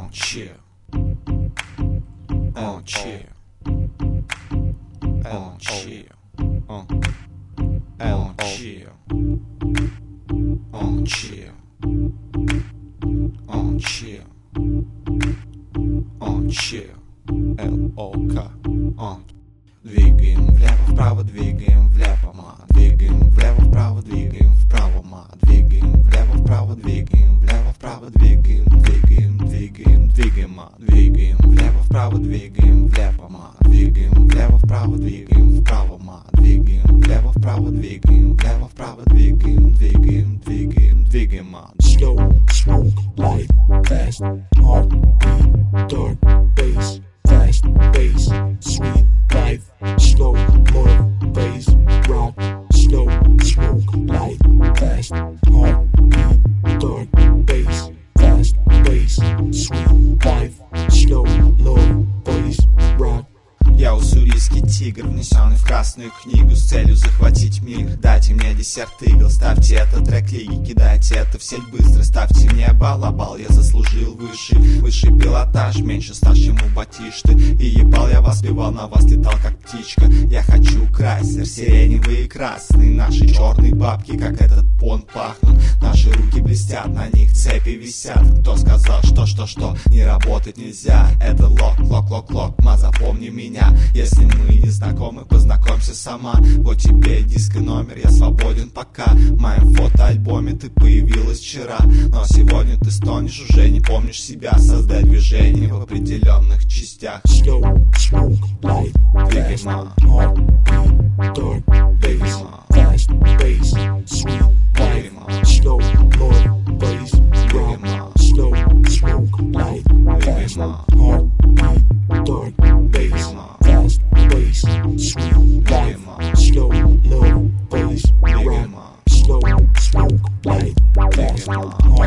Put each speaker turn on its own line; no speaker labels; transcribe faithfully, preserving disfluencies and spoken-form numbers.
on chill, on chill, on chill, on on chill, on chill, on chill, on chill, эл о ка, on. Двигаем влево-вправо, двигаем влево, ма. Двигаем влево-вправо, двигаем вправо, ма. Двигаем влево-вправо, двигаем влево-вправо, двигаем, двигаем, двигаем, двигаем, ма. Двигаем влево-вправо, двигаем влево, ма. Двигаем влево-вправо, двигаем вправо, ма. Двигаем влево-вправо, двигаем влево-вправо, двигаем, двигаем, двигаем, двигаем, ма.
Slow, smoke, light, fast, hard, beat, dark, bass, fast, bass, sweet, life, slow, move, bass, rock, slow, smoke, light, fast, hard, beat, dark, bass, fast, bass, sweet, life, slow, move, bass, rock.
Я уссурийский тигр, внесенный в красную книгу с целью захватить мир. Дайте мне десерт игл, ставьте этот трек лиги, кидайте это в сеть быстро, ставьте мне бал, а бал я заслужил высший, высший пилотаж, меньше стаж, чем у Батишты. И ебал я вас, бивал на вас, летал как птичка. Я хочу крайслер, сиреневые и красные, наши черные бабки, как этот понт, пахнут. Наши руки блестят, на них цепи висят. Кто сказал, что, что, что, не работать нельзя? Это лок, лок, лок, лок, ма, запомни меня. Если мы не знакомы, познакомься сама. Вот тебе диск и номер, я свободен пока. В моем фотоальбоме ты появилась вчера, но сегодня ты стонешь, уже не помнишь себя. Создай движение в определенных частях.
Slow, smoke, light, fast, hard, beat, dark, bass, fast, bass, sweet, life, slow, move, bass, rock. Slow, smoke, light, fast, hard, beat, dark, bass, fast, bass, sweet, life, slow, move, bass, rock. Slow, smoke, light, fast, hard.